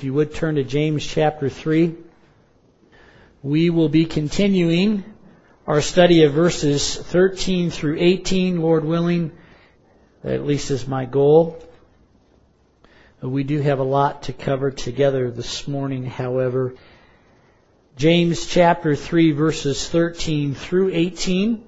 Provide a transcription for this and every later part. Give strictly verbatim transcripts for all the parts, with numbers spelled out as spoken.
If you would turn to James chapter three, we will be continuing our study of verses thirteen through eighteen, Lord willing. That at least is my goal. We do have a lot to cover together this morning, however. James chapter three, verses thirteen through eighteen.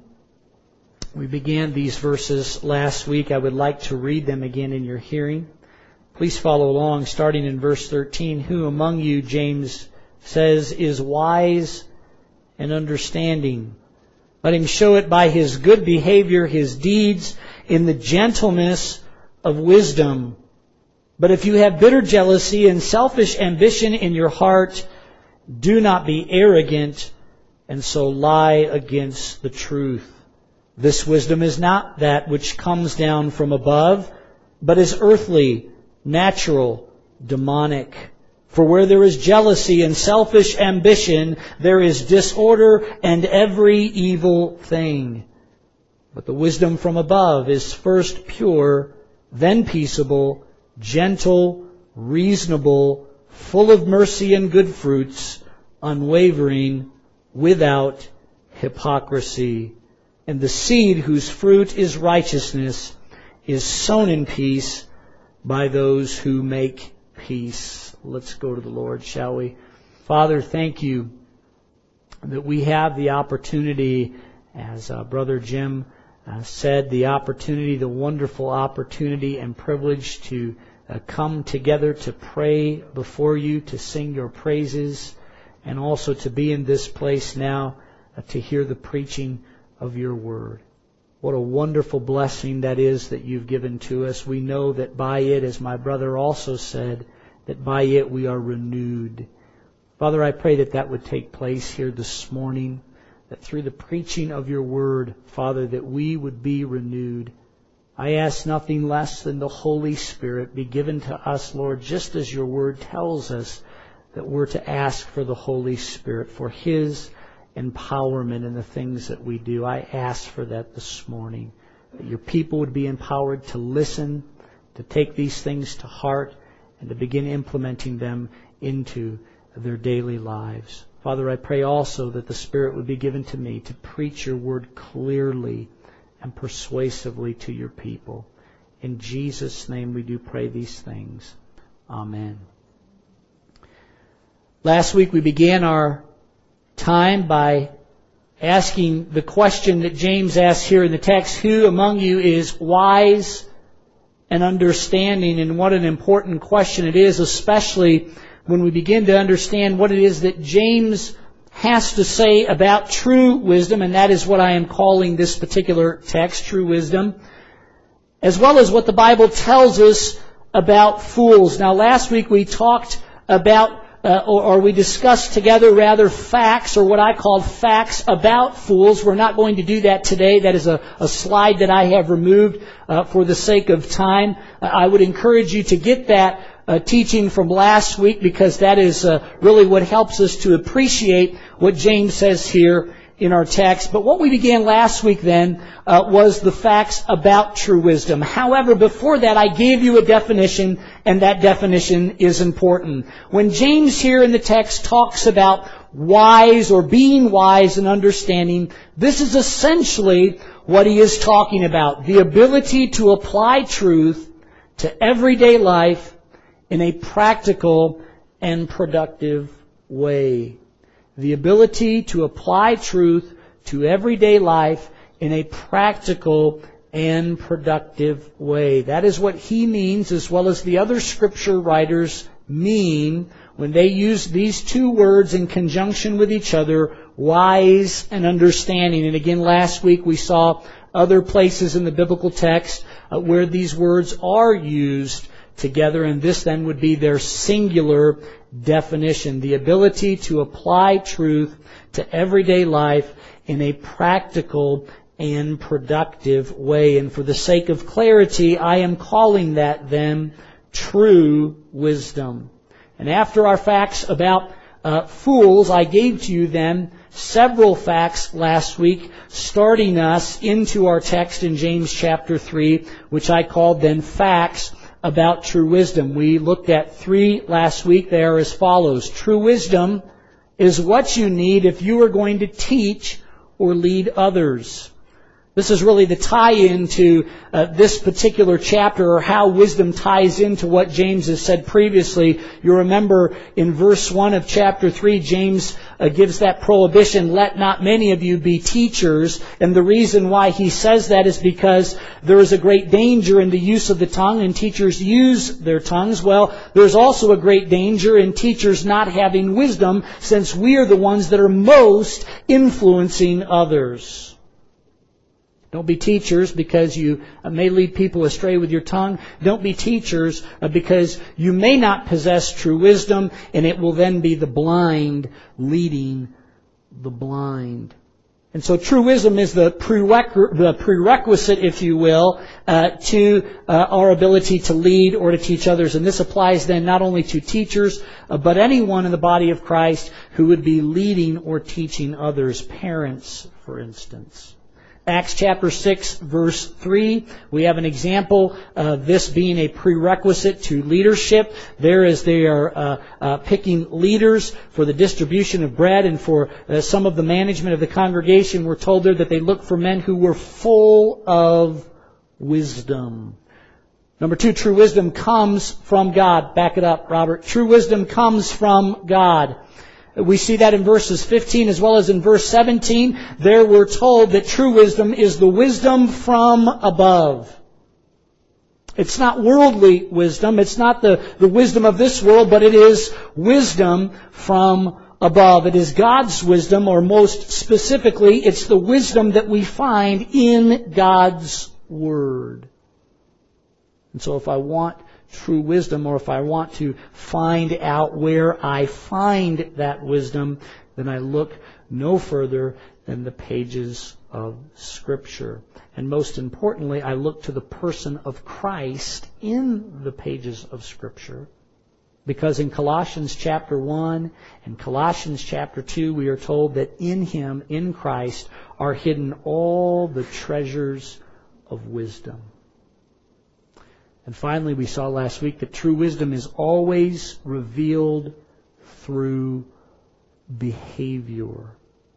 We began these verses last week. I would like to read them again in your hearing. Please follow along, starting in verse thirteen. Who among you, James says, is wise and understanding? Let him show it by his good behavior, his deeds, in the gentleness of wisdom. But if you have bitter jealousy and selfish ambition in your heart, do not be arrogant and so lie against the truth. This wisdom is not that which comes down from above, but is earthly, natural, demonic. For where there is jealousy and selfish ambition, there is disorder and every evil thing. But the wisdom from above is first pure, then peaceable, gentle, reasonable, full of mercy and good fruits, unwavering, without hypocrisy. And the seed whose fruit is righteousness is sown in peace by those who make peace. Let's go to the Lord, shall we? Father, thank you that we have the opportunity, as uh, Brother Jim uh, said, the opportunity, the wonderful opportunity and privilege to uh, come together to pray before you, to sing your praises, and also to be in this place now uh, to hear the preaching of your word. What a wonderful blessing that is that you've given to us. We know that by it, as my brother also said, that by it we are renewed. Father, I pray that that would take place here this morning, that through the preaching of your word, Father, that we would be renewed. I ask nothing less than the Holy Spirit be given to us, Lord, just as your word tells us that we're to ask for the Holy Spirit, for His empowerment in the things that we do. I ask for that this morning, that your people would be empowered to listen, to take these things to heart, and to begin implementing them into their daily lives. Father, I pray also that the Spirit would be given to me to preach your word clearly and persuasively to your people. In Jesus' name we do pray these things. Amen. Last week we began our time by asking the question that James asks here in the text, who among you is wise and understanding? And what an important question it is, especially when we begin to understand what it is that James has to say about true wisdom, and that is what I am calling this particular text, true wisdom, as well as what the Bible tells us about fools. Now, last week we talked about Uh, or, or we discussed together rather facts, or what I called facts about fools. We're not going to do that today. That is a, a slide that I have removed uh, for the sake of time. Uh, I would encourage you to get that uh, teaching from last week, because that is uh, really what helps us to appreciate what James says here in our text. But what we began last week then uh, was the facts about true wisdom. However, before that I gave you a definition, and that definition is important. When James here in the text talks about wise or being wise and understanding, this is essentially what he is talking about. The ability to apply truth to everyday life in a practical and productive way. The ability to apply truth to everyday life in a practical and productive way. That is what he means, as well as the other scripture writers mean, when they use these two words in conjunction with each other, wise and understanding. And again, last week we saw other places in the biblical text uh, where these words are used together, and this then would be their singular definition. The ability to apply truth to everyday life in a practical and productive way. And for the sake of clarity, I am calling that then true wisdom. And after our facts about uh, fools, I gave to you then several facts last week, starting us into our text in James chapter three, which I called then facts about true wisdom. We looked at three last week. They are as follows. True wisdom is what you need if you are going to teach or lead others. This is really the tie-in to uh, this particular chapter, or how wisdom ties into what James has said previously. You remember in verse one of chapter three, James uh, gives that prohibition, let not many of you be teachers. And the reason why he says that is because there is a great danger in the use of the tongue, and teachers use their tongues. Well, there's also a great danger in teachers not having wisdom, since we are the ones that are most influencing others. Don't be teachers because you may lead people astray with your tongue. Don't be teachers because you may not possess true wisdom, and it will then be the blind leading the blind. And so true wisdom is the prerequisite, the prerequisite if you will, uh, to uh, our ability to lead or to teach others. And this applies then not only to teachers, uh, but anyone in the body of Christ who would be leading or teaching others, parents, for instance. Acts chapter six, verse three, we have an example of this being a prerequisite to leadership. There as they are uh, uh, picking leaders for the distribution of bread and for uh, some of the management of the congregation, we're told there that they looked for men who were full of wisdom. Number two, true wisdom comes from God. Back it up, Robert. True wisdom comes from God. We see that in verses fifteen as well as in verse seventeen. There we're told that true wisdom is the wisdom from above. It's not worldly wisdom. It's not the, the wisdom of this world, but it is wisdom from above. It is God's wisdom, or most specifically, it's the wisdom that we find in God's Word. And so if I want true wisdom, or if I want to find out where I find that wisdom, then I look no further than the pages of Scripture. And most importantly, I look to the person of Christ in the pages of Scripture. Because in Colossians chapter one and Colossians chapter two, we are told that in Him, in Christ, are hidden all the treasures of wisdom. And finally, we saw last week that true wisdom is always revealed through behavior.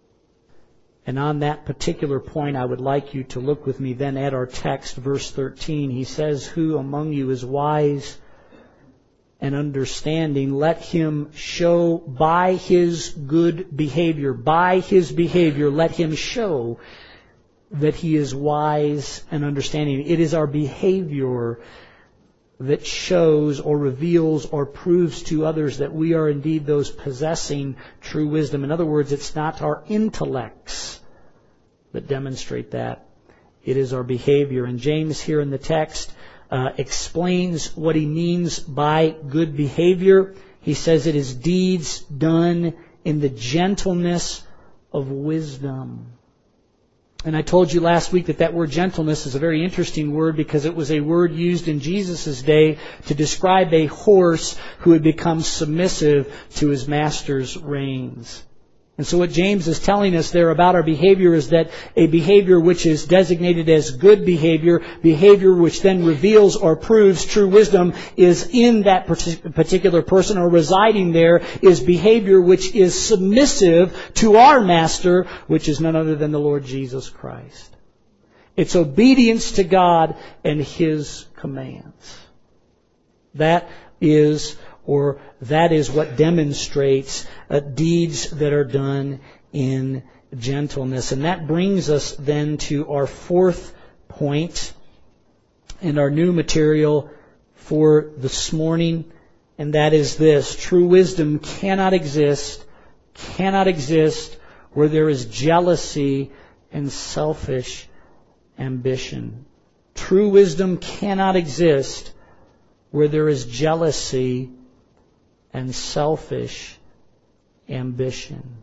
And on that particular point, I would like you to look with me then at our text, verse thirteen. He says, who among you is wise and understanding? Let him show by his good behavior, by his behavior, let him show that he is wise and understanding. It is our behavior that shows or reveals or proves to others that we are indeed those possessing true wisdom. In other words, it's not our intellects that demonstrate that. It is our behavior. And James here in the text uh, explains what he means by good behavior. He says it is deeds done in the gentleness of wisdom. And I told you last week that that word gentleness is a very interesting word, because it was a word used in Jesus' day to describe a horse who had become submissive to his master's reins. And so what James is telling us there about our behavior is that a behavior which is designated as good behavior, behavior which then reveals or proves true wisdom, is in that particular person, or residing there, is behavior which is submissive to our Master, which is none other than the Lord Jesus Christ. It's obedience to God and His commands. That is Or that is what demonstrates uh, deeds that are done in gentleness. And that brings us then to our fourth point in our new material for this morning. And that is this: true wisdom cannot exist, cannot exist where there is jealousy and selfish ambition. True wisdom cannot exist where there is jealousy and selfish ambition.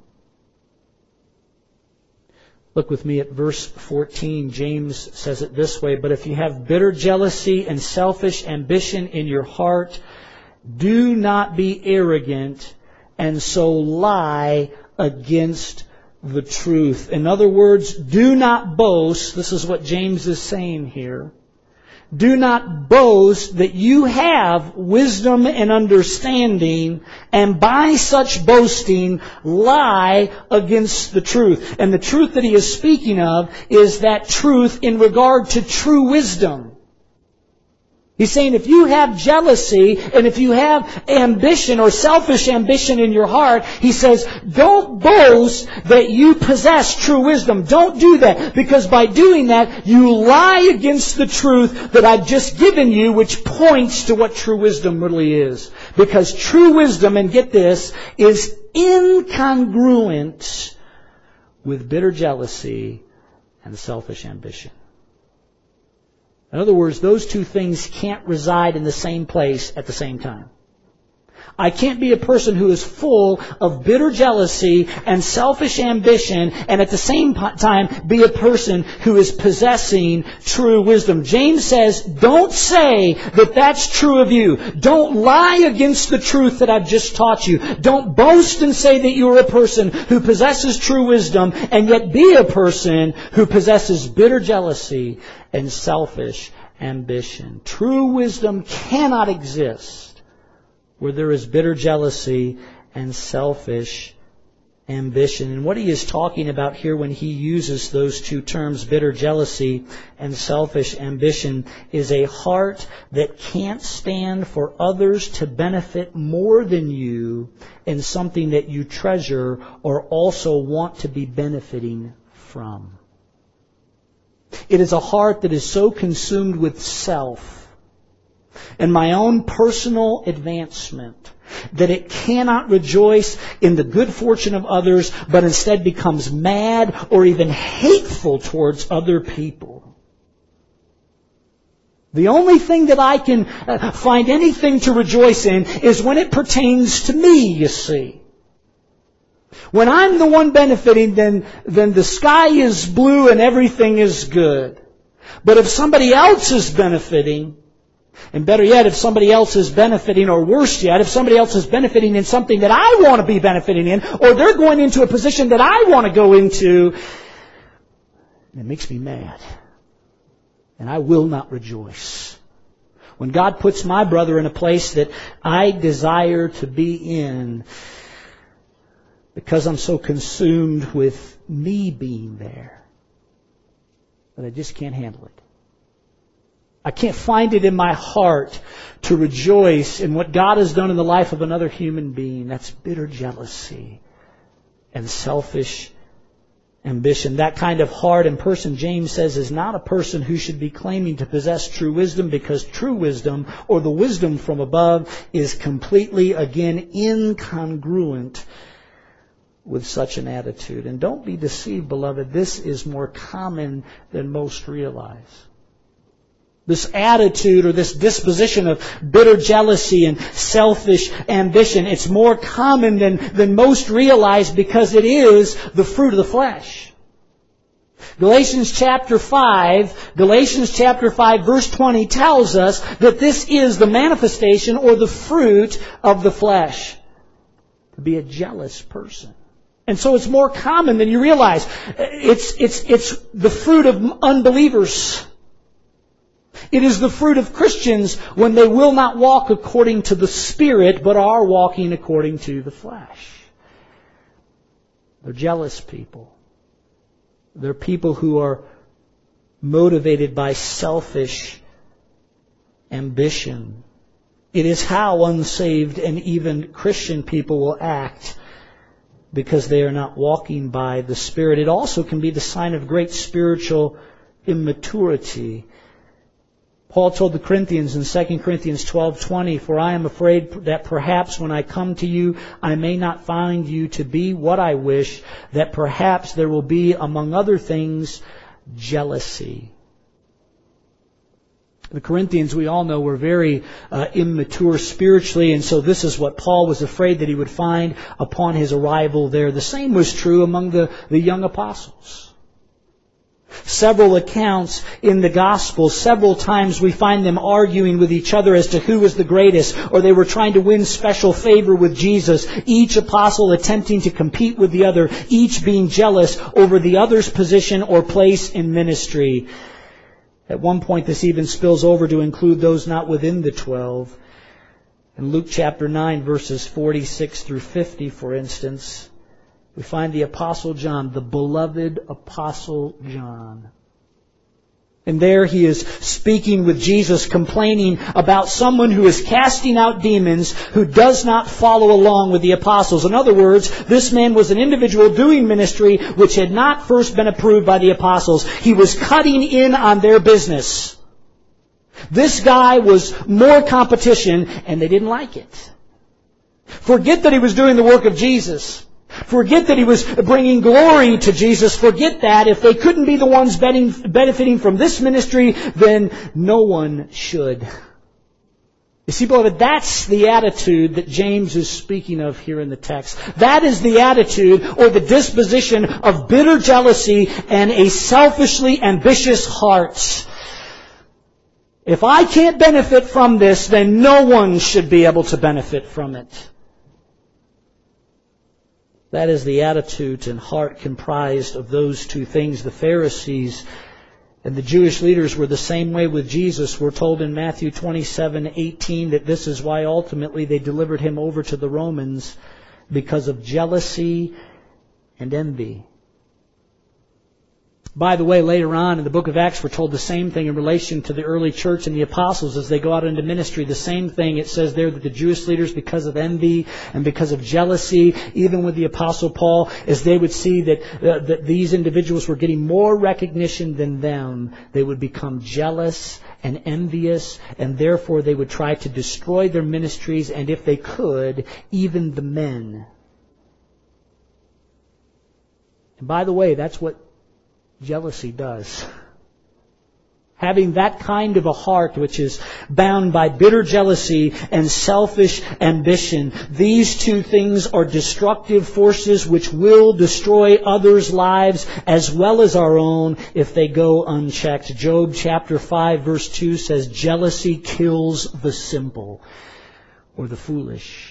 Look with me at verse fourteen. James says it this way: but if you have bitter jealousy and selfish ambition in your heart, do not be arrogant and so lie against the truth. In other words, do not boast. This is what James is saying here. do not boast that you have wisdom and understanding, and by such boasting lie against the truth. And the truth that he is speaking of is that truth in regard to true wisdom. He's saying if you have jealousy and if you have ambition or selfish ambition in your heart, he says, don't boast that you possess true wisdom. Don't do that, because by doing that, you lie against the truth that I've just given you, which points to what true wisdom really is. Because true wisdom, and get this, is incongruent with bitter jealousy and selfish ambition. In other words, those two things can't reside in the same place at the same time. I can't be a person who is full of bitter jealousy and selfish ambition and at the same time be a person who is possessing true wisdom. James says, don't say that that's true of you. Don't lie against the truth that I've just taught you. Don't boast and say that you're a person who possesses true wisdom and yet be a person who possesses bitter jealousy and selfish ambition. True wisdom cannot exist where there is bitter jealousy and selfish ambition. And what he is talking about here when he uses those two terms, bitter jealousy and selfish ambition, is a heart that can't stand for others to benefit more than you in something that you treasure or also want to be benefiting from. It is a heart that is so consumed with self and my own personal advancement that it cannot rejoice in the good fortune of others, but instead becomes mad or even hateful towards other people. The only thing that I can find anything to rejoice in is when it pertains to me, you see. When I'm the one benefiting, then, then the sky is blue and everything is good. But if somebody else is benefiting, and better yet, if somebody else is benefiting, or worse yet, if somebody else is benefiting in something that I want to be benefiting in, or they're going into a position that I want to go into, it makes me mad. And I will not rejoice. When God puts my brother in a place that I desire to be in, because I'm so consumed with me being there, that I just can't handle it. I can't find it in my heart to rejoice in what God has done in the life of another human being. That's bitter jealousy and selfish ambition. That kind of heart and person, James says, is not a person who should be claiming to possess true wisdom, because true wisdom, or the wisdom from above, is completely, again, incongruent with such an attitude. And don't be deceived, beloved. This is more common than most realize. This attitude or this disposition of bitter jealousy and selfish ambition, it's more common than, than most realize, because it is the fruit of the flesh. Galatians chapter five, Galatians chapter five verse twenty tells us that this is the manifestation or the fruit of the flesh. To be a jealous person. And so it's more common than you realize. It's, it's, it's the fruit of unbelievers. It is the fruit of Christians when they will not walk according to the Spirit, but are walking according to the flesh. They're jealous people. They're people who are motivated by selfish ambition. It is how unsaved and even Christian people will act, because they are not walking by the Spirit. It also can be the sign of great spiritual immaturity. Paul told the Corinthians in Second Corinthians twelve twenty, "For I am afraid that perhaps when I come to you, I may not find you to be what I wish, that perhaps there will be, among other things, jealousy." The Corinthians, we all know, were very uh, immature spiritually, and so this is what Paul was afraid that he would find upon his arrival there. The same was true among the, the young apostles. Several accounts in the Gospel, several times we find them arguing with each other as to who was the greatest, or they were trying to win special favor with Jesus, each apostle attempting to compete with the other, each being jealous over the other's position or place in ministry. At one point, this even spills over to include those not within the twelve. In Luke chapter nine, verses forty-six through fifty, for instance, we find the Apostle John, the beloved Apostle John. And there he is speaking with Jesus, complaining about someone who is casting out demons who does not follow along with the apostles. In other words, this man was an individual doing ministry which had not first been approved by the apostles. He was cutting in on their business. This guy was more competition, and they didn't like it. Forget that he was doing the work of Jesus. Forget that he was bringing glory to Jesus. Forget that. If they couldn't be the ones benefiting from this ministry, then no one should. You see, beloved, that's the attitude that James is speaking of here in the text. That is the attitude or the disposition of bitter jealousy and a selfishly ambitious heart. If I can't benefit from this, then no one should be able to benefit from it. That is the attitude and heart comprised of those two things. The Pharisees and the Jewish leaders were the same way with Jesus. We're told in Matthew twenty-seven eighteen that this is why ultimately they delivered Him over to the Romans, because of jealousy and envy. By the way, later on in the book of Acts, we're told the same thing in relation to the early church and the apostles as they go out into ministry. The same thing. It says there that the Jewish leaders, because of envy and because of jealousy, even with the apostle Paul, as they would see that, uh, that these individuals were getting more recognition than them, they would become jealous and envious, and therefore they would try to destroy their ministries, and if they could, even the men. And by the way, that's what jealousy does. Having that kind of a heart which is bound by bitter jealousy and selfish ambition, these two things are destructive forces which will destroy others' lives as well as our own if they go unchecked. Job chapter five verse two says, "Jealousy kills the simple," or the foolish.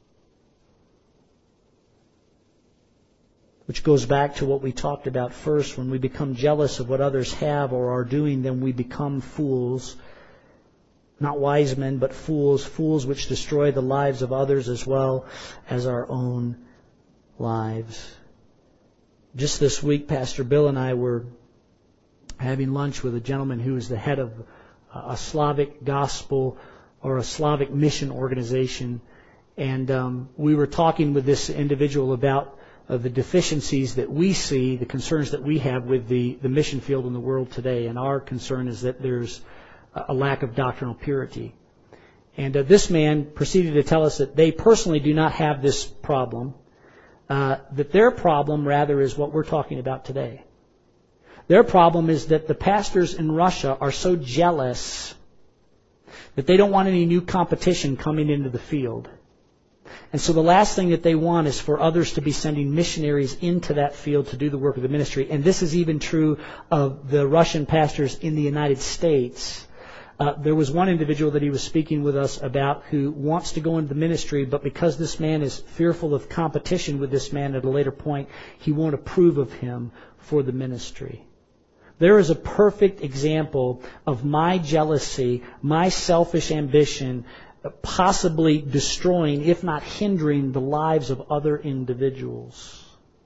Which goes back to what we talked about first. When we become jealous of what others have or are doing, then we become fools. Not wise men, but fools. Fools which destroy the lives of others as well as our own lives. Just this week, Pastor Bill and I were having lunch with a gentleman who is the head of a Slavic gospel or a Slavic mission organization. And um, we were talking with this individual about of the deficiencies that we see, the concerns that we have with the, the mission field in the world today. And our concern is that there's a lack of doctrinal purity. And uh, this man proceeded to tell us that they personally do not have this problem, uh, that their problem rather is what we're talking about today. Their problem is that the pastors in Russia are so jealous that they don't want any new competition coming into the field. And so the last thing that they want is for others to be sending missionaries into that field to do the work of the ministry. And this is even true of the Russian pastors in the United States. Uh, there was one individual that he was speaking with us about who wants to go into the ministry, but because this man is fearful of competition with this man at a later point, he won't approve of him for the ministry. There is a perfect example of my jealousy, my selfish ambition, possibly destroying, if not hindering, the lives of other individuals.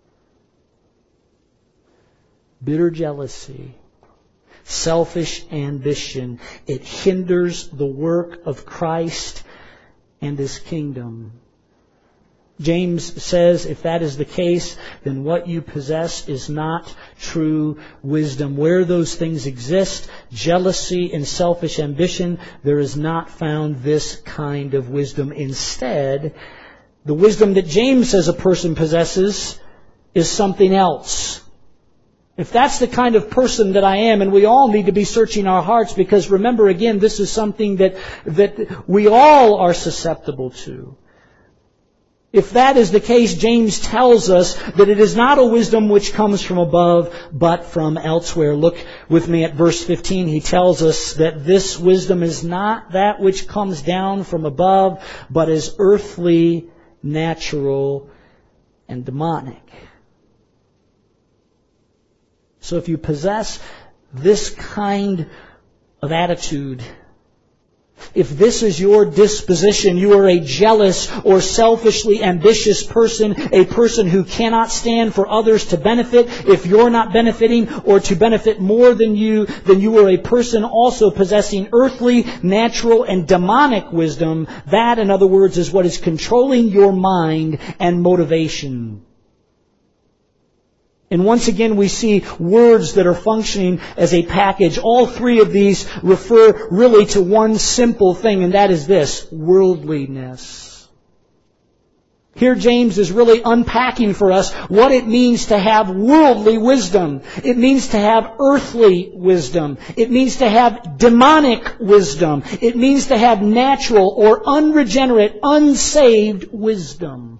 Bitter jealousy, selfish ambition, it hinders the work of Christ and His kingdom. James says, if that is the case, then what you possess is not true wisdom. Where those things exist, jealousy and selfish ambition, there is not found this kind of wisdom. Instead, the wisdom that James says a person possesses is something else. If that's the kind of person that I am, and we all need to be searching our hearts, because remember again, this is something that, that we all are susceptible to. If that is the case, James tells us that it is not a wisdom which comes from above, but from elsewhere. Look with me at verse fifteen. He tells us that this wisdom is not that which comes down from above, but is earthly, natural, and demonic. So if you possess this kind of attitude. If this is your disposition, you are a jealous or selfishly ambitious person, a person who cannot stand for others to benefit. If you're not benefiting or to benefit more than you, then you are a person also possessing earthly, natural, and demonic wisdom. That, in other words, is what is controlling your mind and motivation. And once again, we see words that are functioning as a package. All three of these refer really to one simple thing, and that is this: worldliness. Here James is really unpacking for us what it means to have worldly wisdom. It means to have earthly wisdom. It means to have demonic wisdom. It means to have natural or unregenerate, unsaved wisdom.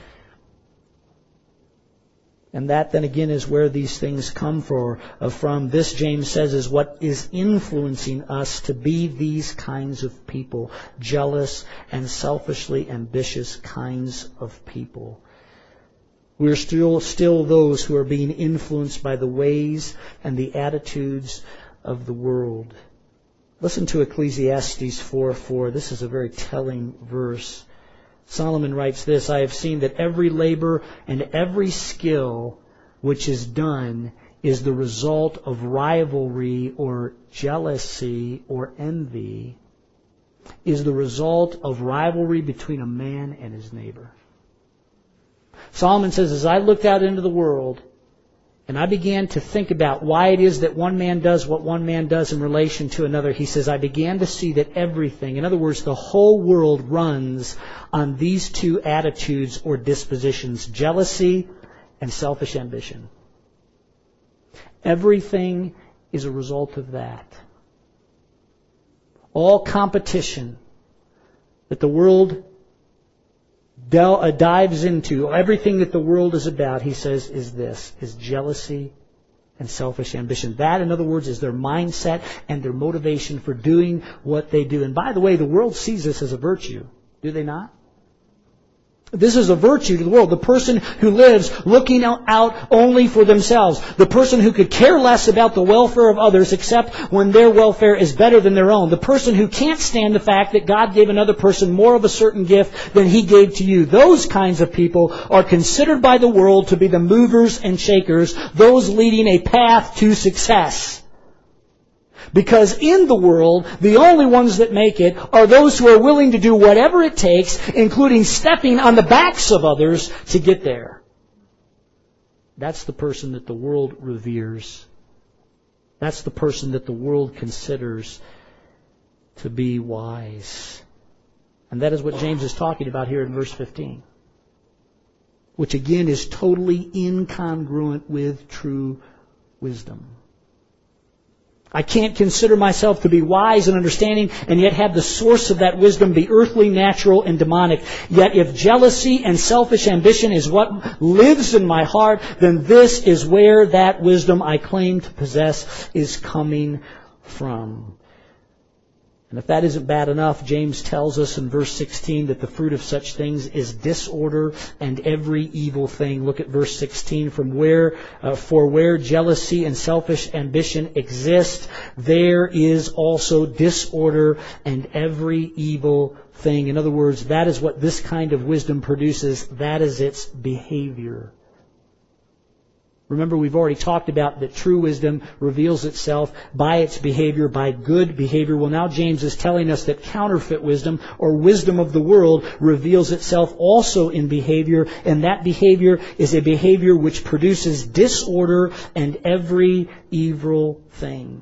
And that then again is where these things come for, uh, from. This, James says, is what is influencing us to be these kinds of people. Jealous and selfishly ambitious kinds of people. We're still, still those who are being influenced by the ways and the attitudes of the world. Listen to Ecclesiastes four four. This is a very telling verse. Solomon writes this: I have seen that every labor and every skill which is done is the result of rivalry or jealousy or envy, is the result of rivalry between a man and his neighbor. Solomon says, as I looked out into the world and I began to think about why it is that one man does what one man does in relation to another, he says, I began to see that everything, in other words, the whole world runs on these two attitudes or dispositions: jealousy and selfish ambition. Everything is a result of that. All competition that the world Del, uh, dives into, everything that the world is about, he says, is this, is jealousy and selfish ambition. That, in other words, is their mindset and their motivation for doing what they do. And by the way, the world sees this as a virtue. Do they not? This is a virtue to the world. The person who lives looking out only for themselves. The person who could care less about the welfare of others except when their welfare is better than their own. The person who can't stand the fact that God gave another person more of a certain gift than He gave to you. Those kinds of people are considered by the world to be the movers and shakers, those leading a path to success. Because in the world, the only ones that make it are those who are willing to do whatever it takes, including stepping on the backs of others, to get there. That's the person that the world reveres. That's the person that the world considers to be wise. And that is what James is talking about here in verse fifteen. Which again is totally incongruent with true wisdom. I can't consider myself to be wise and understanding and yet have the source of that wisdom be earthly, natural, and demonic. Yet if jealousy and selfish ambition is what lives in my heart, then this is where that wisdom I claim to possess is coming from. And if that isn't bad enough, James tells us in verse sixteen that the fruit of such things is disorder and every evil thing. Look at verse sixteen. From where, uh, for where jealousy and selfish ambition exist, there is also disorder and every evil thing. In other words, that is what this kind of wisdom produces. That is its behavior. Remember, we've already talked about that true wisdom reveals itself by its behavior, by good behavior. Well, now James is telling us that counterfeit wisdom, or wisdom of the world, reveals itself also in behavior, and that behavior is a behavior which produces disorder and every evil thing.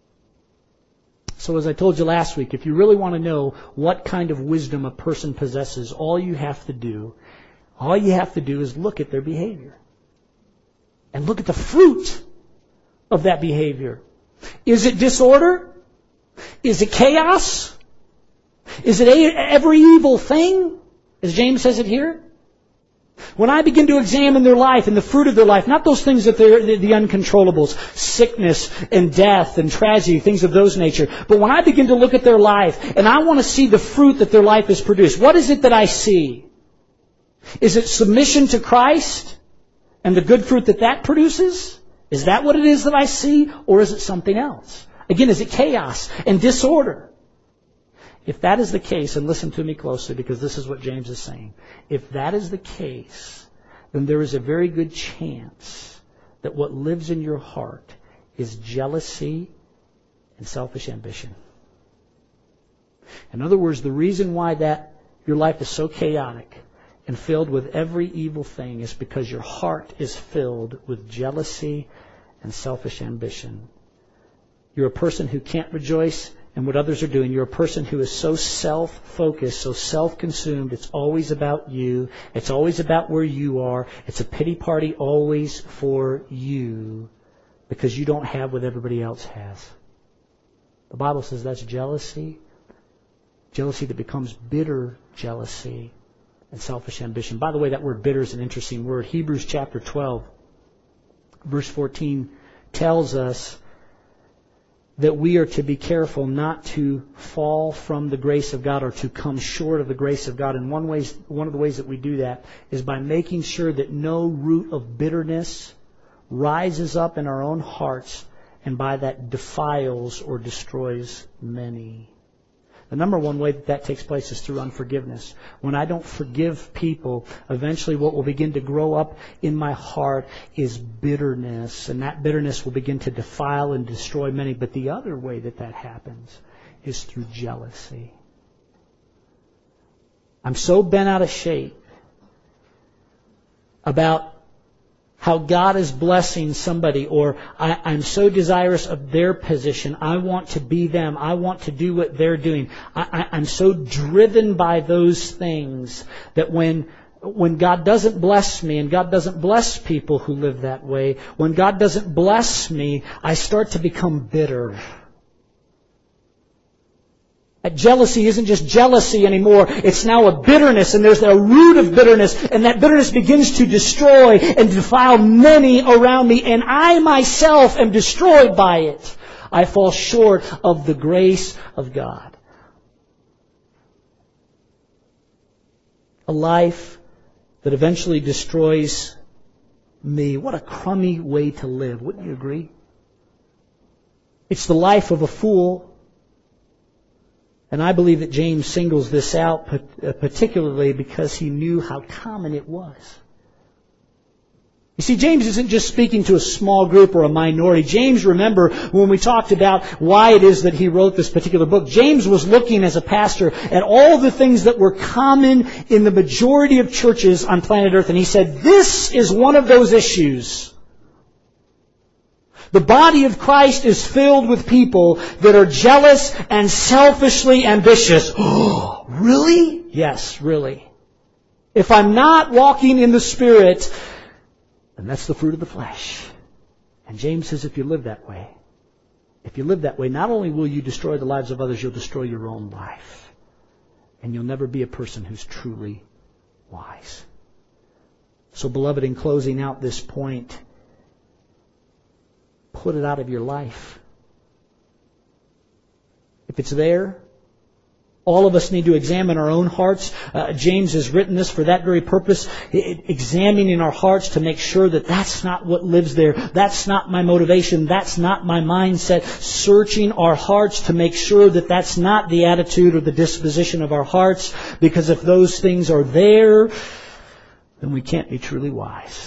So as I told you last week, if you really want to know what kind of wisdom a person possesses, all you have to do, all you have to do is look at their behavior. And look at the fruit of that behavior. Is it disorder? Is it chaos? Is it every evil thing? As James says it here. When I begin to examine their life and the fruit of their life, not those things that they're the, the uncontrollables, sickness and death and tragedy, things of those nature, but when I begin to look at their life and I want to see the fruit that their life has produced, what is it that I see? Is it submission to Christ? And the good fruit that that produces? Is that what it is that I see? Or is it something else? Again, is it chaos and disorder? If that is the case, and listen to me closely because this is what James is saying. If that is the case, then there is a very good chance that what lives in your heart is jealousy and selfish ambition. In other words, the reason why that your life is so chaotic and filled with every evil thing is because your heart is filled with jealousy and selfish ambition. You're a person who can't rejoice in what others are doing. You're a person who is so self-focused, so self-consumed. It's always about you. It's always about where you are. It's a pity party always for you because you don't have what everybody else has. The Bible says that's jealousy. Jealousy that becomes bitter jealousy and selfish ambition. By the way, that word bitter is an interesting word. Hebrews chapter twelve, verse fourteen tells us that we are to be careful not to fall from the grace of God or to come short of the grace of God. And one ways, one of the ways that we do that is by making sure that no root of bitterness rises up in our own hearts and by that defiles or destroys many. The number one way that that takes place is through unforgiveness. When I don't forgive people, eventually what will begin to grow up in my heart is bitterness. And that bitterness will begin to defile and destroy many. But the other way that that happens is through jealousy. I'm so bent out of shape about how God is blessing somebody, or I, I'm so desirous of their position. I want to be them. I want to do what they're doing. I, I, I'm so driven by those things that when when God doesn't bless me, and God doesn't bless people who live that way, when God doesn't bless me, I start to become bitter. That jealousy isn't just jealousy anymore. It's now a bitterness, and there's a root of bitterness, and that bitterness begins to destroy and defile many around me, and I myself am destroyed by it. I fall short of the grace of God. A life that eventually destroys me. What a crummy way to live. Wouldn't you agree? It's the life of a fool. And I believe that James singles this out particularly because he knew how common it was. You see, James isn't just speaking to a small group or a minority. James, remember, when we talked about why it is that he wrote this particular book, James was looking as a pastor at all the things that were common in the majority of churches on planet Earth. And he said, this is one of those issues. The body of Christ is filled with people that are jealous and selfishly ambitious. Oh, really? Yes, really. If I'm not walking in the Spirit, then that's the fruit of the flesh. And James says if you live that way, if you live that way, not only will you destroy the lives of others, you'll destroy your own life. And you'll never be a person who's truly wise. So, beloved, in closing out this point, put it out of your life. If it's there, all of us need to examine our own hearts. Uh, James has written this for that very purpose, it, examining our hearts to make sure that that's not what lives there. That's not my motivation. That's not my mindset. Searching our hearts to make sure that that's not the attitude or the disposition of our hearts. Because if those things are there, then we can't be truly wise.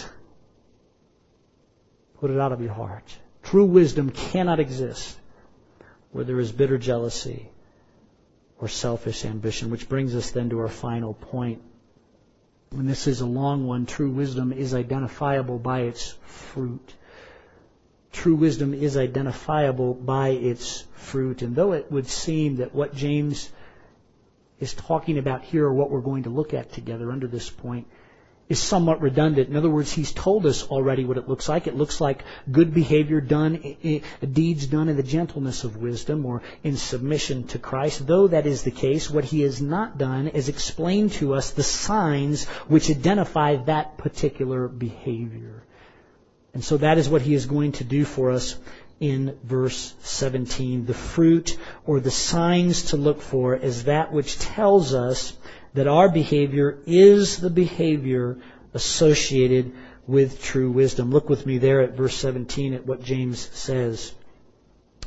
Put it out of your heart. True wisdom cannot exist where there is bitter jealousy or selfish ambition, which brings us then to our final point. And this is a long one. True wisdom is identifiable by its fruit. True wisdom is identifiable by its fruit. And though it would seem that what James is talking about here, or what we're going to look at together under this point, is somewhat redundant. In other words, he's told us already what it looks like. It looks like good behavior done, deeds done in the gentleness of wisdom or in submission to Christ. Though that is the case, what he has not done is explain to us the signs which identify that particular behavior. And so that is what he is going to do for us in verse seventeen. The fruit or the signs to look for is that which tells us that our behavior is the behavior associated with true wisdom. Look with me there at verse seventeen at what James says.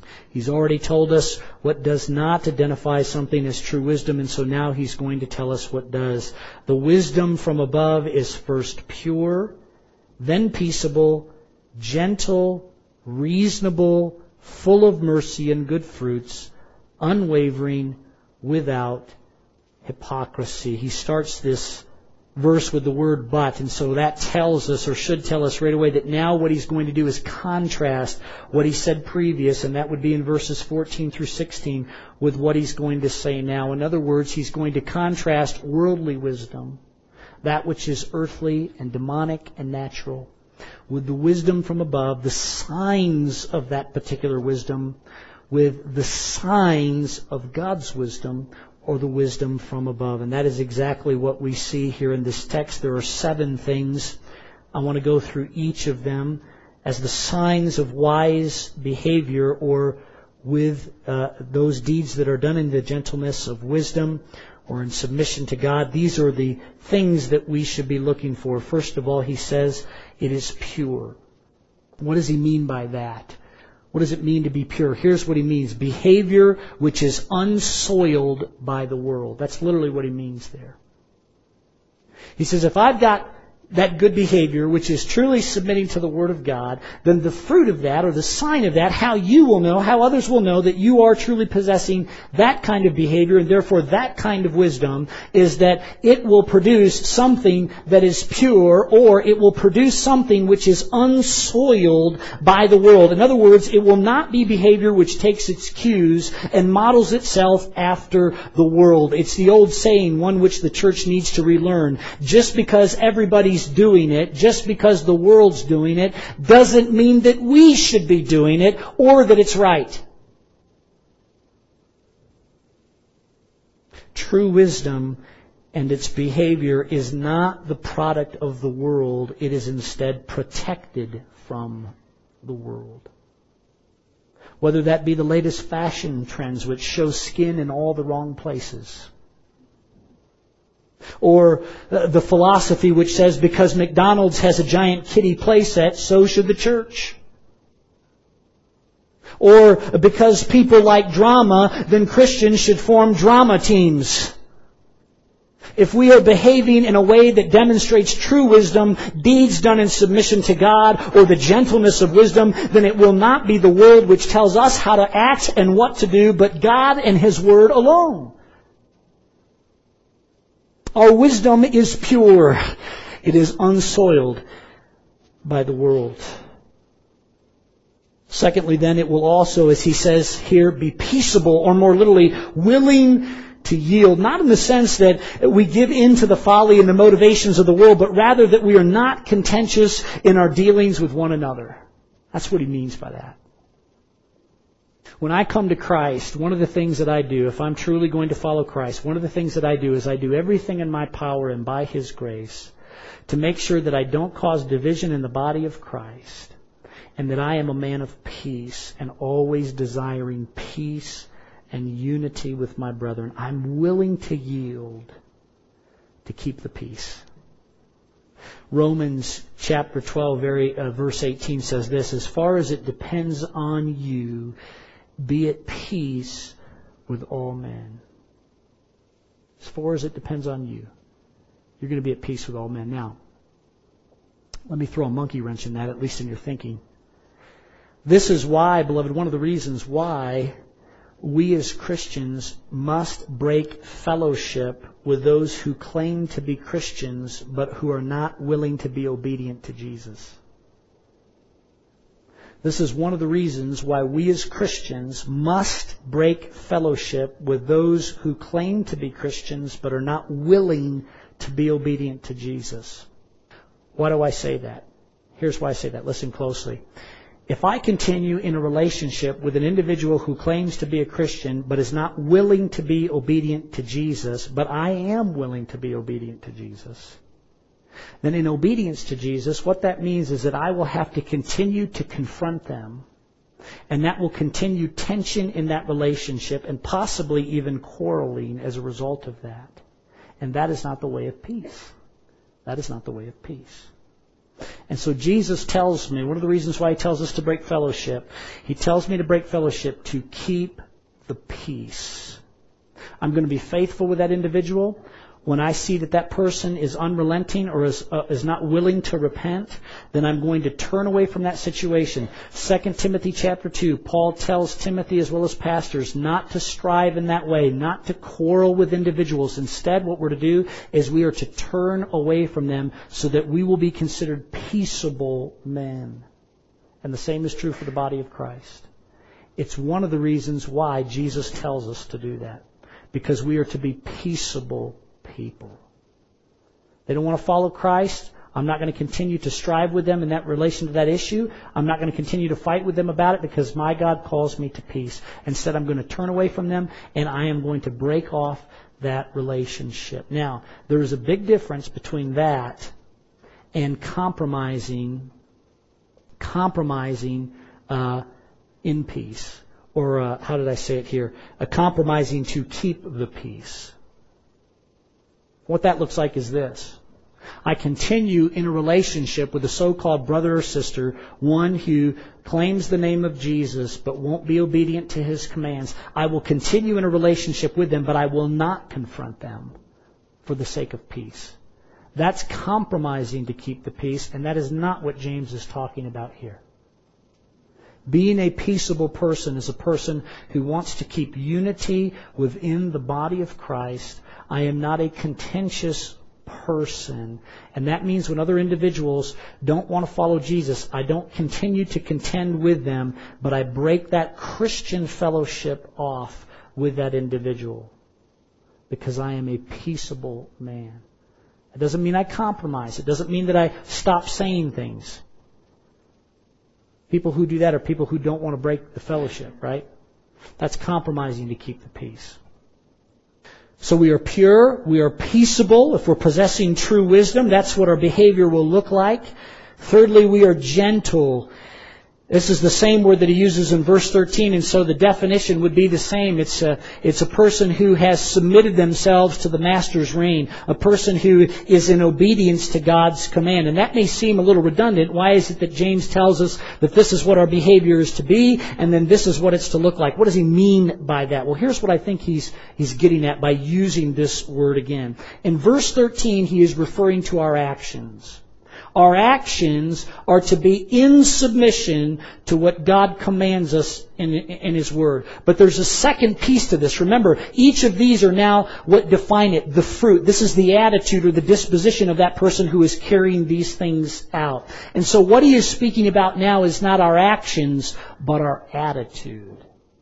He's already told us what does not identify something as true wisdom, and so now He's going to tell us what does. The wisdom from above is first pure, then peaceable, gentle, reasonable, full of mercy and good fruits, unwavering, without hypocrisy. He starts this verse with the word but, and so that tells us, or should tell us right away, that now what he's going to do is contrast what he said previous, and that would be in verses fourteen through sixteen, with what he's going to say now. In other words, he's going to contrast worldly wisdom, that which is earthly and demonic and natural, with the wisdom from above, the signs of that particular wisdom, with the signs of God's wisdom, or the wisdom from above. And that is exactly what we see here in this text. There are seven things. I want to go through each of them as the signs of wise behavior, or with uh, those deeds that are done in the gentleness of wisdom or in submission to God. These are the things that we should be looking for. First of all, he says it is pure. What does he mean by that? What does it mean to be pure? Here's what he means. Behavior which is unsoiled by the world. That's literally what he means there. He says, if I've got that good behavior, which is truly submitting to the Word of God, then the fruit of that, or the sign of that, how you will know, how others will know that you are truly possessing that kind of behavior, and therefore that kind of wisdom, is that it will produce something that is pure, or it will produce something which is unsoiled by the world. In other words, it will not be behavior which takes its cues and models itself after the world. It's the old saying, one which the church needs to relearn. Just because everybody's doing it, just because the world's doing it, doesn't mean that we should be doing it or that it's right. True wisdom and its behavior is not the product of the world. It is instead protected from the world. Whether that be the latest fashion trends which show skin in all the wrong places, or the philosophy which says because McDonald's has a giant kiddie playset, so should the church. Or because people like drama, then Christians should form drama teams. If we are behaving in a way that demonstrates true wisdom, deeds done in submission to God, or the gentleness of wisdom, then it will not be the world which tells us how to act and what to do, but God and His Word alone. Our wisdom is pure. It is unsoiled by the world. Secondly, then, it will also, as he says here, be peaceable, or more literally, willing to yield. Not in the sense that we give in to the folly and the motivations of the world, but rather that we are not contentious in our dealings with one another. That's what he means by that. When I come to Christ, one of the things that I do, if I'm truly going to follow Christ, one of the things that I do is I do everything in my power and by His grace to make sure that I don't cause division in the body of Christ, and that I am a man of peace and always desiring peace and unity with my brethren. I'm willing to yield to keep the peace. Romans chapter twelve, very, uh, verse eighteen says this, as far as it depends on you, be at peace with all men. As far as it depends on you, you're going to be at peace with all men. Now, let me throw a monkey wrench in that, at least in your thinking. This is why, beloved, one of the reasons why we as Christians must break fellowship with those who claim to be Christians but who are not willing to be obedient to Jesus. This is one of the reasons why we as Christians must break fellowship with those who claim to be Christians but are not willing to be obedient to Jesus. Why do I say that? Here's why I say that. Listen closely. If I continue in a relationship with an individual who claims to be a Christian but is not willing to be obedient to Jesus, but I am willing to be obedient to Jesus, then in obedience to Jesus, what that means is that I will have to continue to confront them, and that will continue tension in that relationship and possibly even quarreling as a result of that. And that is not the way of peace. That is not the way of peace. And so Jesus tells me, one of the reasons why He tells us to break fellowship, He tells me to break fellowship to keep the peace. I'm going to be faithful with that individual. When I see that that person is unrelenting or is, uh, is not willing to repent, then I'm going to turn away from that situation. Second Timothy chapter two, Paul tells Timothy as well as pastors not to strive in that way, not to quarrel with individuals. Instead, what we're to do is we are to turn away from them so that we will be considered peaceable men. And the same is true for the body of Christ. It's one of the reasons why Jesus tells us to do that. Because we are to be peaceable people. They don't want to follow Christ. I'm not going to continue to strive with them in that relation to that issue. I'm not going to continue to fight with them about it because my God calls me to peace. Instead, I'm going to turn away from them and I am going to break off that relationship. Now, there is a big difference between that and compromising, compromising uh, in peace. Or uh, how did I say it here? A compromising to keep the peace. What that looks like is this. I continue in a relationship with a so-called brother or sister, one who claims the name of Jesus but won't be obedient to His commands. I will continue in a relationship with them, but I will not confront them for the sake of peace. That's compromising to keep the peace, and that is not what James is talking about here. Being a peaceable person is a person who wants to keep unity within the body of Christ. I am not a contentious person. And that means when other individuals don't want to follow Jesus, I don't continue to contend with them, but I break that Christian fellowship off with that individual because I am a peaceable man. It doesn't mean I compromise. It doesn't mean that I stop saying things. People who do that are people who don't want to break the fellowship, right? That's compromising to keep the peace. So we are pure, we are peaceable. If we're possessing true wisdom, that's what our behavior will look like. Thirdly, we are gentle. This is the same word that he uses in verse thirteen, and so the definition would be the same. It's a, it's a person who has submitted themselves to the Master's reign, a person who is in obedience to God's command. And that may seem a little redundant. Why is it that James tells us that this is what our behavior is to be, and then this is what it's to look like? What does he mean by that? Well, here's what I think he's, he's getting at by using this word again. In verse thirteen, he is referring to our actions. Our actions are to be in submission to what God commands us in, in His Word. But there's a second piece to this. Remember, each of these are now what define it, the fruit. This is the attitude or the disposition of that person who is carrying these things out. And so what he is speaking about now is not our actions, but our attitude.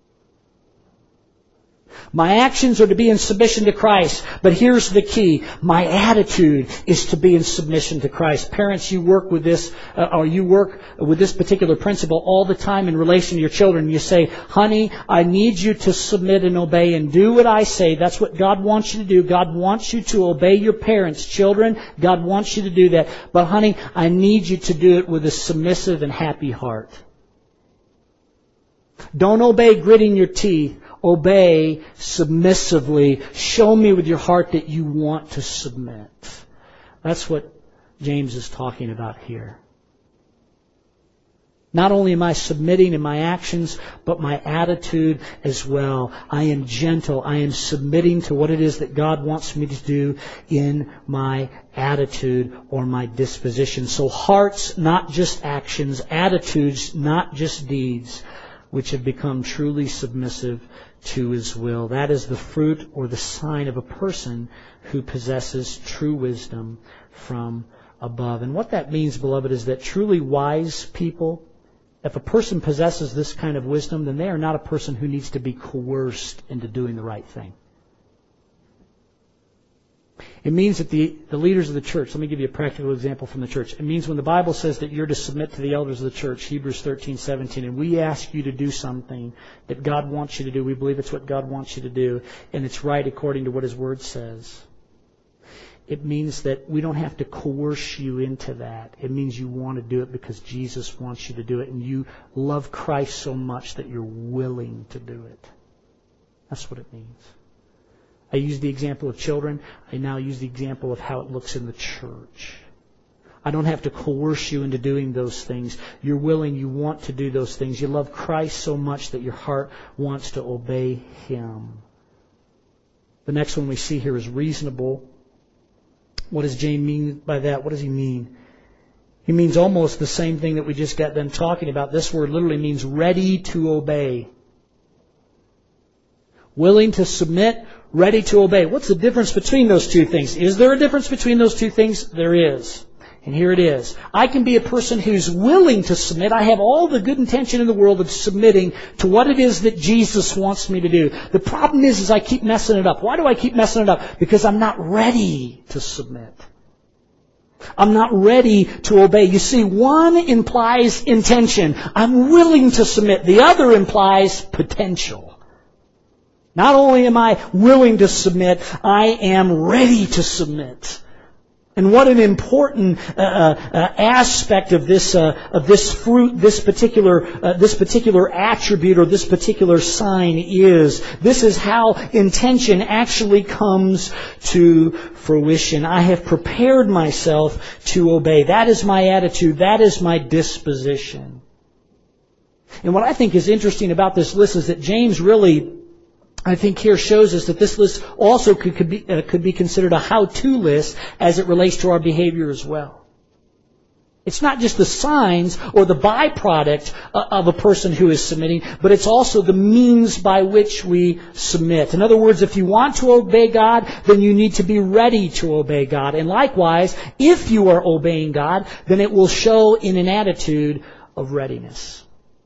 My actions are to be in submission to Christ, but here's the key. My attitude is to be in submission to Christ. Parents, you work with this, uh, or you work with this particular principle all the time in relation to your children. You say, honey, I need you to submit and obey and do what I say. That's what God wants you to do. God wants you to obey your parents. Children, God wants you to do that. But honey, I need you to do it with a submissive and happy heart. Don't obey gritting your teeth. Obey submissively. Show me with your heart that you want to submit. That's what James is talking about here. Not only am I submitting in my actions, but my attitude as well. I am gentle. I am submitting to what it is that God wants me to do in my attitude or my disposition. So hearts, not just actions. Attitudes, not just deeds, which have become truly submissive to His will. That is the fruit or the sign of a person who possesses true wisdom from above. And what that means, beloved, is that truly wise people, if a person possesses this kind of wisdom, then they are not a person who needs to be coerced into doing the right thing. It means that the, the leaders of the church, let me give you a practical example from the church. It means when the Bible says that you're to submit to the elders of the church, Hebrews thirteen seventeen, and we ask you to do something that God wants you to do. We believe it's what God wants you to do, and it's right according to what His Word says. It means that we don't have to coerce you into that. It means you want to do it because Jesus wants you to do it, and you love Christ so much that you're willing to do it. That's what it means. I use the example of children. I now use the example of how it looks in the church. I don't have to coerce you into doing those things. You're willing, you want to do those things. You love Christ so much that your heart wants to obey Him. The next one we see here is reasonable. What does James mean by that? What does he mean? He means almost the same thing that we just got done talking about. This word literally means ready to obey. Willing to submit, ready to obey. What's the difference between those two things? Is there a difference between those two things? There is. And here it is. I can be a person who's willing to submit. I have all the good intention in the world of submitting to what it is that Jesus wants me to do. The problem is, is I keep messing it up. Why do I keep messing it up? Because I'm not ready to submit. I'm not ready to obey. You see, one implies intention. I'm willing to submit. The other implies potential. Not only am I willing to submit, I am ready to submit. And what an important uh, uh, aspect of this uh, of this fruit, this particular uh, this particular attribute or this particular sign is. This is how intention actually comes to fruition. I have prepared myself to obey. That is my attitude. That is my disposition. And what I think is interesting about this list is that James really, I think here shows us that this list also could, could, be, uh, could be considered a how-to list as it relates to our behavior as well. It's not just the signs or the byproduct of a person who is submitting, but it's also the means by which we submit. In other words, if you want to obey God, then you need to be ready to obey God. And likewise, if you are obeying God, then it will show in an attitude of readiness.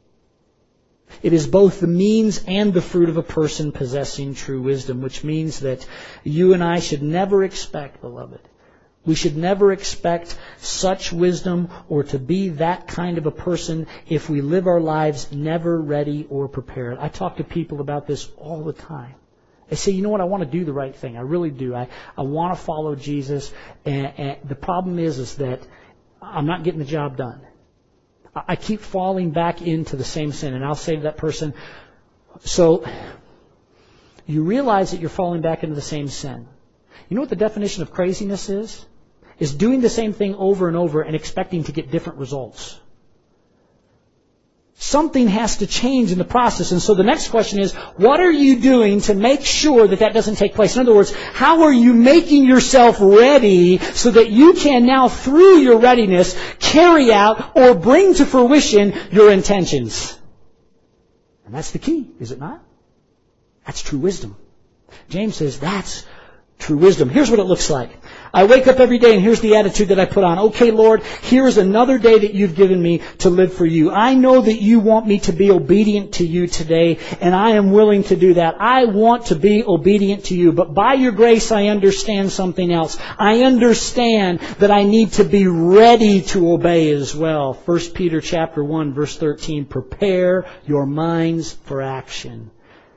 It is both the means and the fruit of a person possessing true wisdom, which means that you and I should never expect, beloved, we should never expect such wisdom or to be that kind of a person if we live our lives never ready or prepared. I talk to people about this all the time. They say, you know what, I want to do the right thing. I really do. I, I want to follow Jesus. And, and the problem is, is that I'm not getting the job done. I keep falling back into the same sin. And I'll say to that person, so you realize that you're falling back into the same sin. You know what the definition of craziness is? Is doing the same thing over and over and expecting to get different results. Something has to change in the process. And so the next question is, what are you doing to make sure that that doesn't take place? In other words, how are you making yourself ready so that you can now, through your readiness, carry out or bring to fruition your intentions? And that's the key, is it not? That's true wisdom. James says that's true wisdom. Here's what it looks like. I wake up every day and here's the attitude that I put on. Okay, Lord, here's another day that you've given me to live for you. I know that you want me to be obedient to you today, and I am willing to do that. I want to be obedient to you, but by your grace I understand something else. I understand that I need to be ready to obey as well. First Peter chapter one, verse thirteen, prepare your minds for action.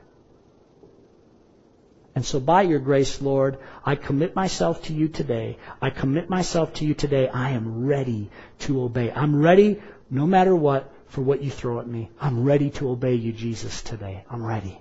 And so by your grace, Lord, I commit myself to you today. I commit myself to you today. I am ready to obey. I'm ready, no matter what, for what you throw at me. I'm ready to obey you, Jesus, today. I'm ready.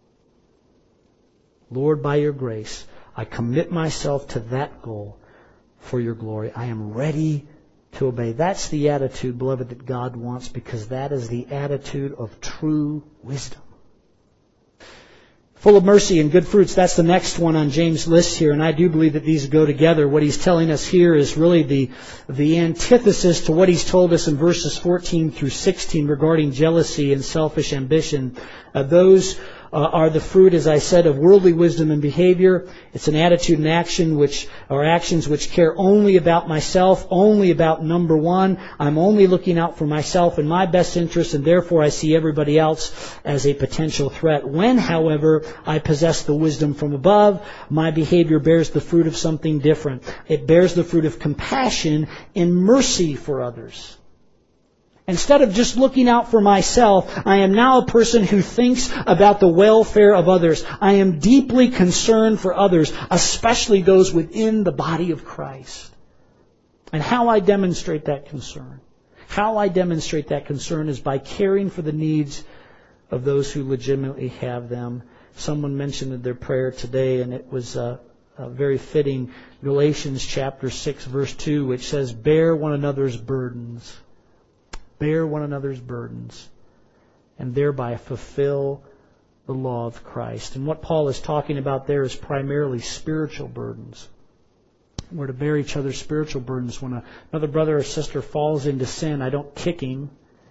Lord, by your grace, I commit myself to that goal for your glory. I am ready to obey. That's the attitude, beloved, that God wants, because that is the attitude of true wisdom. Full of mercy and good fruits, that's the next one on James' list here, and I do believe that these go together. What he's telling us here is really the, the antithesis to what he's told us in verses fourteen through sixteen regarding jealousy and selfish ambition. Uh, those uh, are the fruit, as I said, of worldly wisdom and behavior. It's an attitude and action which are actions which care only about myself, only about number one. I'm only looking out for myself and my best interest, and therefore I see everybody else as a potential threat. When, however, I possess the wisdom from above, my behavior bears the fruit of something different. It bears the fruit of compassion and mercy for others. Instead of just looking out for myself, I am now a person who thinks about the welfare of others. I am deeply concerned for others, especially those within the body of Christ. And how I demonstrate that concern, how I demonstrate that concern is by caring for the needs of those who legitimately have them. Someone mentioned in their prayer today, and it was uh, uh, very fitting Galatians chapter six, verse two, which says, bear one another's burdens. Bear one another's burdens, and thereby fulfill the law of Christ. And what Paul is talking about there is primarily spiritual burdens. We're to bear each other's spiritual burdens. When a, another brother or sister falls into sin, I don't kick him.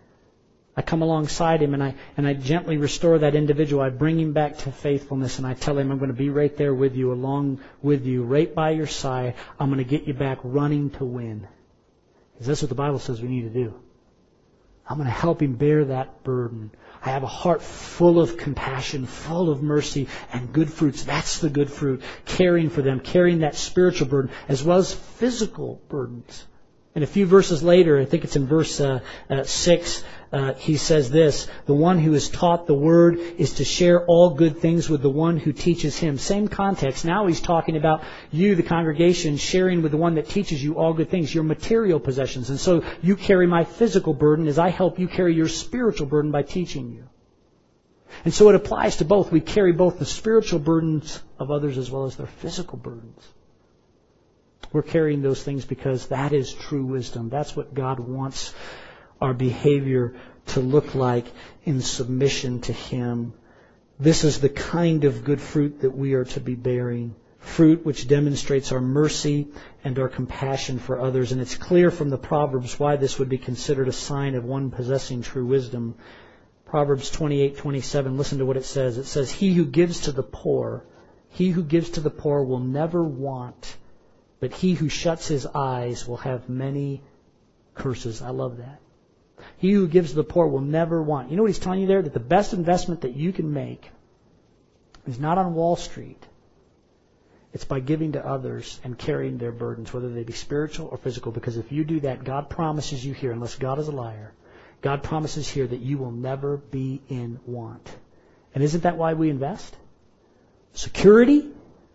I come alongside him and I and I gently restore that individual. I bring him back to faithfulness and I tell him I'm going to be right there with you, along with you, right by your side. I'm going to get you back running to win. Because that's what the Bible says we need to do. I'm going to help him bear that burden. I have a heart full of compassion, full of mercy and good fruits. That's the good fruit. Caring for them, carrying that spiritual burden as well as physical burdens. And a few verses later, I think it's in verse uh, uh, six, uh, he says this, the one who is taught the word is to share all good things with the one who teaches him. Same context. Now he's talking about you, the congregation, sharing with the one that teaches you all good things, your material possessions. And so you carry my physical burden as I help you carry your spiritual burden by teaching you. And so it applies to both. We carry both the spiritual burdens of others as well as their physical burdens. We're carrying those things because that is true wisdom. That's what God wants our behavior to look like in submission to Him. This is the kind of good fruit that we are to be bearing. Fruit which demonstrates our mercy and our compassion for others. And it's clear from the Proverbs why this would be considered a sign of one possessing true wisdom. Proverbs twenty-eight twenty-seven, listen to what it says. It says, he who gives to the poor, he who gives to the poor will never want, but he who shuts his eyes will have many curses. I love that. He who gives to the poor will never want. You know what he's telling you there? That the best investment that you can make is not on Wall Street. It's by giving to others and carrying their burdens, whether they be spiritual or physical. Because if you do that, God promises you here, unless God is a liar, God promises here that you will never be in want. And isn't that why we invest? Security?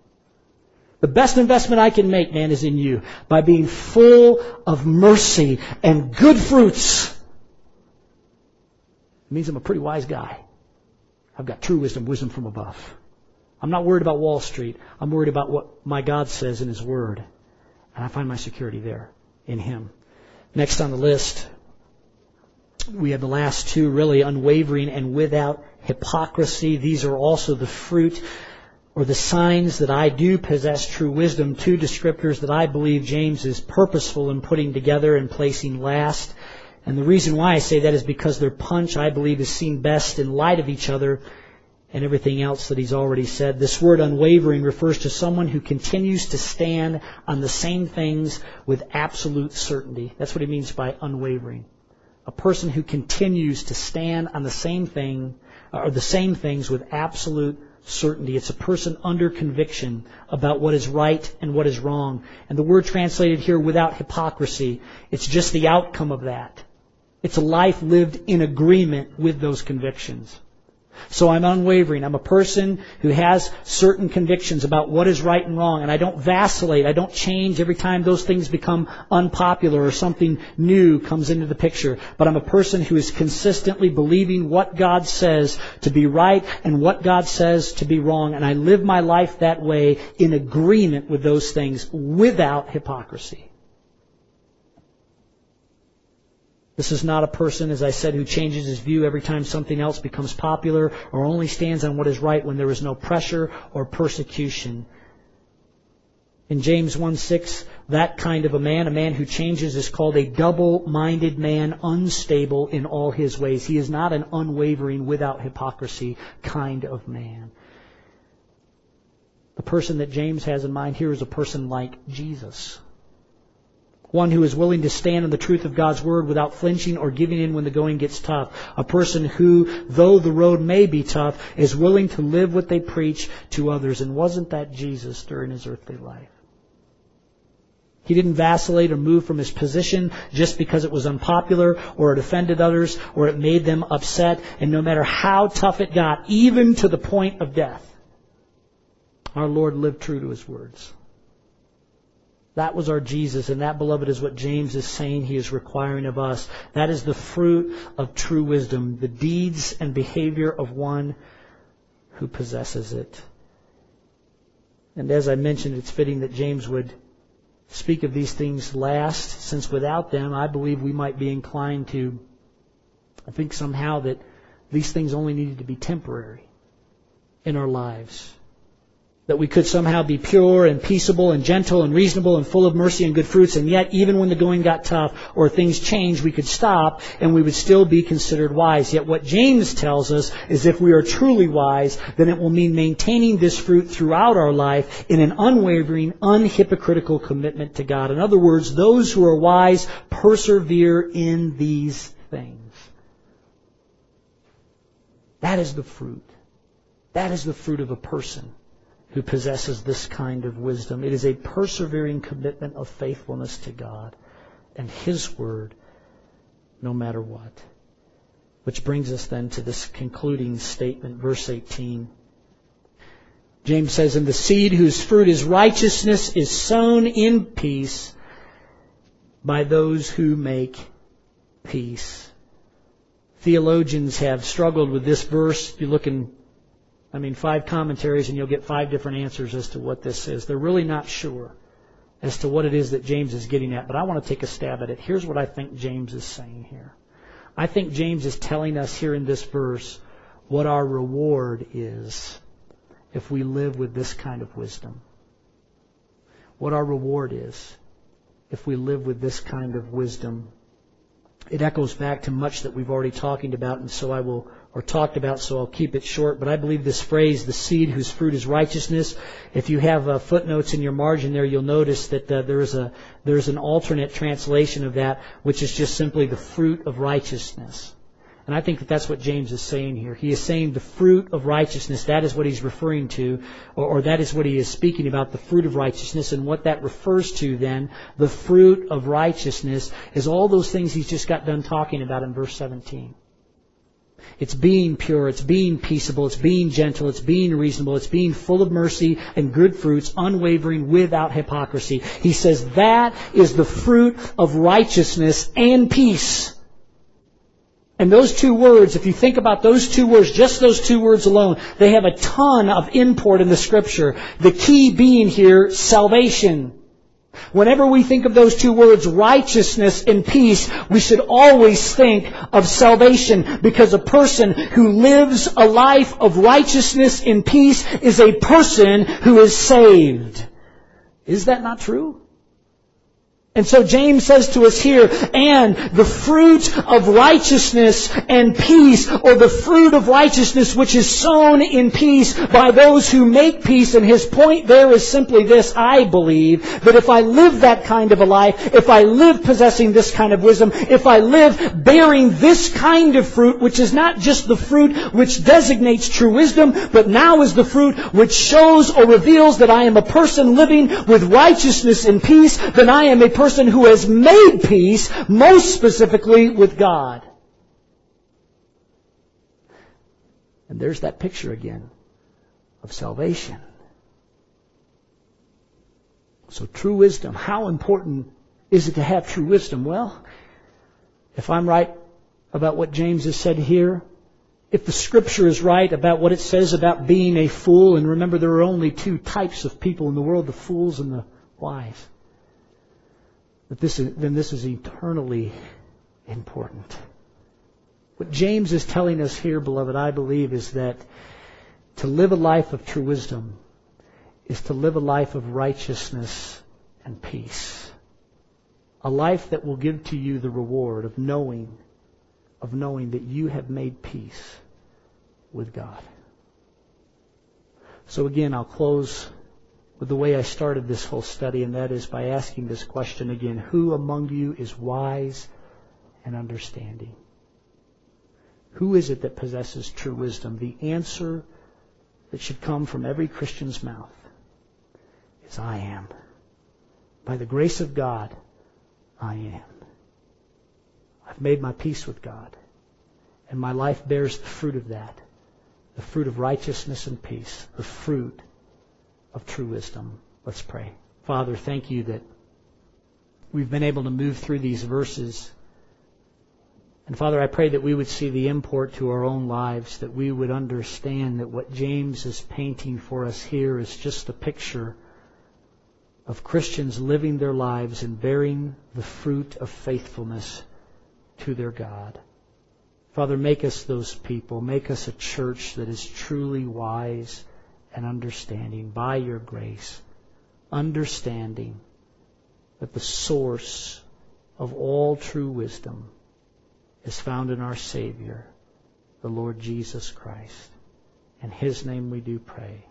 The best investment I can make, man, is in you. By being full of mercy and good fruits. It means I'm a pretty wise guy. I've got true wisdom, wisdom from above. I'm not worried about Wall Street. I'm worried about what my God says in His Word. And I find my security there, in Him. Next on the list, we have the last two, really, unwavering and without hypocrisy. These are also the fruit or the signs that I do possess true wisdom. Two descriptors that I believe James is purposeful in putting together and placing last. And the reason why I say that is because their punch, I believe, is seen best in light of each other and everything else that he's already said. This word unwavering refers to someone who continues to stand on the same things with absolute certainty. That's what he means by unwavering. A person who continues to stand on the same thing, or the same things with absolute certainty. It's a person under conviction about what is right and what is wrong. And the word translated here, without hypocrisy, it's just the outcome of that. It's a life lived in agreement with those convictions. So I'm unwavering. I'm a person who has certain convictions about what is right and wrong, and I don't vacillate. I don't change every time those things become unpopular or something new comes into the picture. But I'm a person who is consistently believing what God says to be right and what God says to be wrong, and I live my life that way in agreement with those things without hypocrisy. This is not a person, as I said, who changes his view every time something else becomes popular or only stands on what is right when there is no pressure or persecution. In James one six, that kind of a man, a man who changes, is called a double-minded man, unstable in all his ways. He is not an unwavering, without hypocrisy kind of man. The person that James has in mind here is a person like Jesus. One who is willing to stand on the truth of God's Word without flinching or giving in when the going gets tough. A person who, though the road may be tough, is willing to live what they preach to others. And wasn't that Jesus during His earthly life? He didn't vacillate or move from His position just because it was unpopular or it offended others or it made them upset. And no matter how tough it got, even to the point of death, our Lord lived true to His words. That was our Jesus, and that, beloved, is what James is saying He is requiring of us. That is the fruit of true wisdom, the deeds and behavior of one who possesses it. And as I mentioned, it's fitting that James would speak of these things last, since without them, I believe we might be inclined to think somehow that these things only needed to be temporary in our lives. That we could somehow be pure and peaceable and gentle and reasonable and full of mercy and good fruits, and yet even when the going got tough or things changed, we could stop and we would still be considered wise. Yet what James tells us is if we are truly wise, then it will mean maintaining this fruit throughout our life in an unwavering, unhypocritical commitment to God. In other words, those who are wise persevere in these things. That is the fruit. That is the fruit of a person who possesses this kind of wisdom. It is a persevering commitment of faithfulness to God and His Word, no matter what. Which brings us then to this concluding statement, verse eighteen. James says, "And the seed whose fruit is righteousness is sown in peace by those who make peace." Theologians have struggled with this verse. You look in I mean, five commentaries and you'll get five different answers as to what this is. They're really not sure as to what it is that James is getting at, but I want to take a stab at it. Here's what I think James is saying here. I think James is telling us here in this verse what our reward is if we live with this kind of wisdom. What our reward is if we live with this kind of wisdom. It echoes back to much that we've already talked about, and so I will, or talked about, so I'll keep it short. But I believe this phrase, the seed whose fruit is righteousness, if you have uh, footnotes in your margin there, you'll notice that uh, there is a there's an alternate translation of that, which is just simply the fruit of righteousness. And I think that that's what James is saying here. He is saying the fruit of righteousness. That is what he's referring to, or, or that is what he is speaking about, the fruit of righteousness. And what that refers to then, the fruit of righteousness, is all those things he's just got done talking about in verse seventeen. It's being pure, it's being peaceable, it's being gentle, it's being reasonable, it's being full of mercy and good fruits, unwavering, without hypocrisy. He says that is the fruit of righteousness and peace. And those two words, if you think about those two words, just those two words alone, they have a ton of import in the Scripture. The key being here, salvation. Whenever we think of those two words, righteousness and peace, we should always think of salvation, because a person who lives a life of righteousness and peace is a person who is saved. Is that not true? And so James says to us here, and the fruit of righteousness and peace, or the fruit of righteousness which is sown in peace by those who make peace. And his point there is simply this: I believe that if I live that kind of a life, if I live possessing this kind of wisdom, if I live bearing this kind of fruit, which is not just the fruit which designates true wisdom, but now is the fruit which shows or reveals that I am a person living with righteousness and peace, then I am a person person who has made peace, most specifically with God. And there's that picture again of salvation. So true wisdom. How important is it to have true wisdom? Well, if I'm right about what James has said here, if the Scripture is right about what it says about being a fool, and remember there are only two types of people in the world, the fools and the wise, But this is, then this is eternally important. What James is telling us here, beloved, I believe, is that to live a life of true wisdom is to live a life of righteousness and peace. A life that will give to you the reward of knowing, of knowing that you have made peace with God. So again, I'll close with the way I started this whole study, and that is by asking this question again: who among you is wise and understanding? Who is it that possesses true wisdom? The answer that should come from every Christian's mouth is, I am. By the grace of God, I am. I've made my peace with God, and my life bears the fruit of that, the fruit of righteousness and peace, the fruit of true wisdom. Let's pray. Father, thank you that we've been able to move through these verses And Father, I pray that we would see the import to our own lives, that we would understand that what James is painting for us here is just a picture of Christians living their lives and bearing the fruit of faithfulness to their God. Father, make us those people. Make us a church that is truly wise and understanding by your grace. Understanding that the source of all true wisdom is found in our Savior, the Lord Jesus Christ. In His name we do pray.